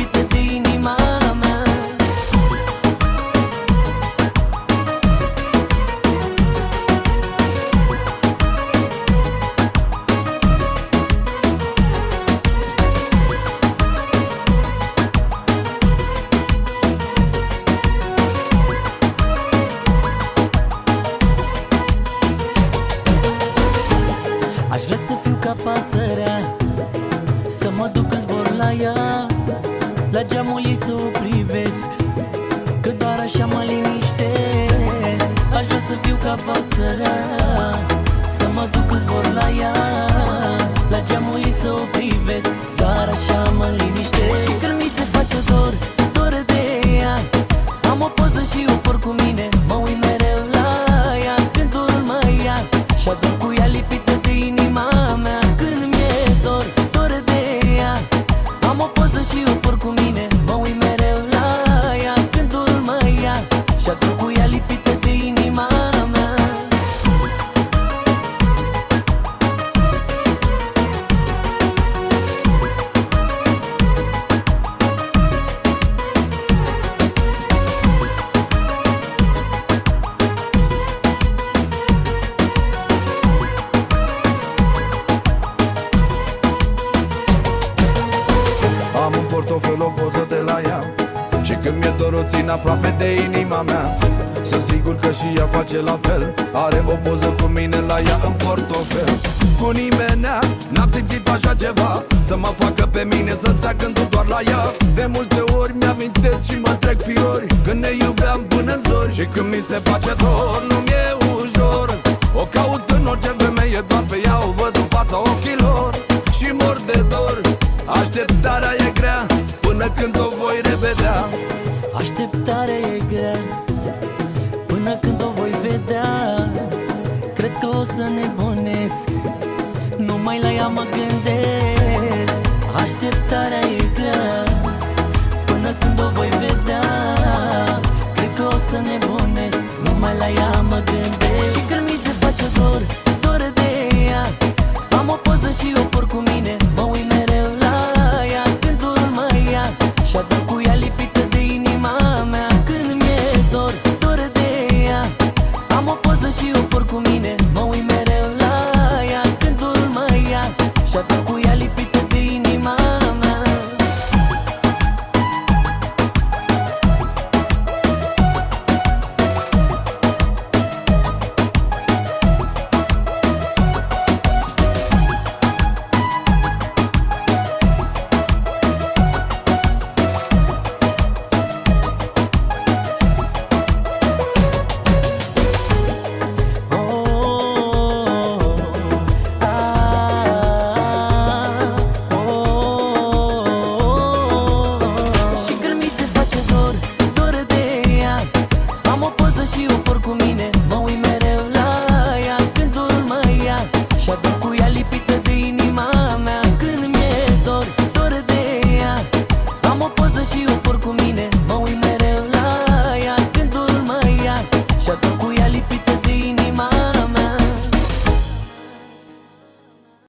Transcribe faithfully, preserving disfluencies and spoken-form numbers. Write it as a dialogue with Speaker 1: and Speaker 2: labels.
Speaker 1: lipită de inima mea. Aș vrea să fiu ca pasărea, să mă duc în zbor la ea, la geamul ei să o privesc, că doar așa mă liniștesc. Aș vrea să fiu ca pasărea, să mă duc în zbor la ea, la geamul ei să o privesc, doar așa mă liniștesc. Și când mi se face dor, dor de ea, am o poză și o port cu mine, mă uit mereu la ea, când dorul mă ia și ador cu ea lipită de inima mea. Când mi-e dor, dor de ea, am o poză și o port cu mine, mă uit mereu la ea, când dorul mă ia și ador cu ea lipită de inima mea.
Speaker 2: Am un portofel, o poză de la ea, și când mi-e dor o țin aproape de inima mea. Sunt sigur că și ea face la fel, are o poză cu mine la ea în portofel. Cu nimenea n-am simțit așa ceva, să mă facă pe mine să stea gândul doar la ea. De multe ori mi-amintesc și mă trec fiori, când ne iubeam până în zori. Și când mi se face dor, nu mi-e ușor, o caut în orice femeie, doar pe ea o văd în fața ochilor și mor de dor. Așteptarea e grea, până când o voi revedea.
Speaker 1: Așteptarea e grea, până când o voi vedea. Cred că o să nebunesc, numai la ea mă gândesc. Așteptarea e grea, până când o voi vedea. Cred că o să nebunesc, numai la ea mă gândesc. Și când mi se face dor, dor de ea, am o poză și o port cu mine, mă uit mereu la ea, când dorul mă ia și ador cu ea lipită de inima mea. Când mi-e dor, dor de ea, am o poză și o port cu mine, mă uit mereu la ea, când dorul mă ia și ador cu ea lipită de inima mea. Și o port cu mine, mă uit mereu la ea, când dorul mă ia și ador cu ea lipită de inima mea. Când mi-e dor, dor de ea, am o poză și o